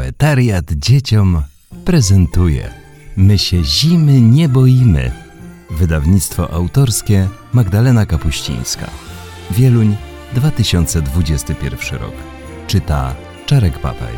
Poetariat dzieciom prezentuje My się zimy nie boimy. Wydawnictwo autorskie Magdalena Kapuścińska. Wieluń, 2021 rok. Czyta Czarek Papaj.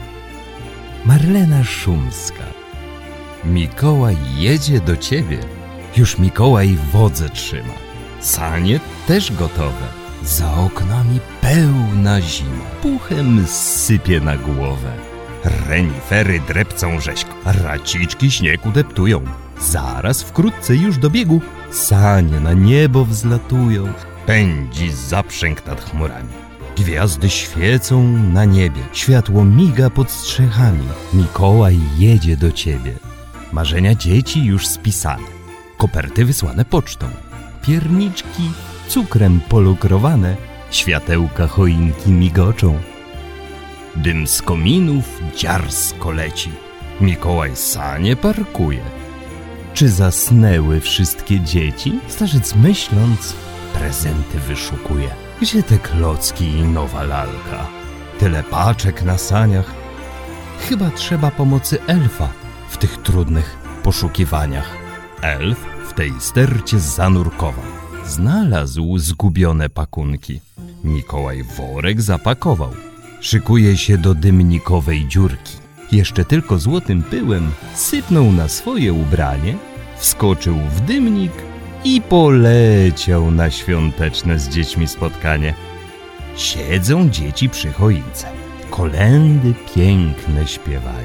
Marlena Szumska. Mikołaj jedzie do ciebie. Już Mikołaj wodze trzyma. Sanie też gotowe. Za oknami pełna zima. Puchem sypie na głowę. Renifery drepcą rzeźko. Raciczki śnieg udeptują. Zaraz wkrótce już do biegu sanie na niebo wzlatują. Pędzi zaprzęg nad chmurami. Gwiazdy świecą na niebie. Światło miga pod strzechami. Mikołaj jedzie do ciebie. Marzenia dzieci już spisane. Koperty wysłane pocztą. Pierniczki cukrem polukrowane. Światełka choinki migoczą. Dym z kominów dziarsko leci. Mikołaj sanie parkuje. Czy zasnęły wszystkie dzieci? Starzec myśląc, prezenty wyszukuje. Gdzie te klocki i nowa lalka? Tyle paczek na saniach. Chyba trzeba pomocy elfa w tych trudnych poszukiwaniach. Elf w tej stercie zanurkował. Znalazł zgubione pakunki. Mikołaj worek zapakował. Szykuje się do dymnikowej dziurki. Jeszcze tylko złotym pyłem sypnął na swoje ubranie, wskoczył w dymnik i poleciał na świąteczne z dziećmi spotkanie. Siedzą dzieci przy choince. Kolędy piękne śpiewają.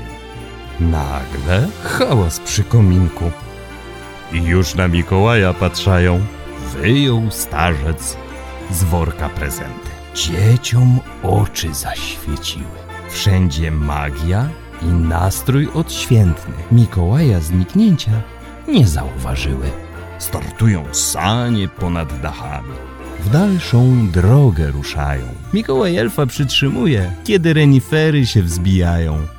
Nagle hałas przy kominku. I już na Mikołaja patrzają. Wyjął starzec z worka prezenty. Dzieciom oczy zaświeciły. Wszędzie magia i nastrój odświętny. Mikołaja zniknięcia nie zauważyły. Startują sanie ponad dachami. W dalszą drogę ruszają. Mikołaj elfa przytrzymuje, kiedy renifery się wzbijają.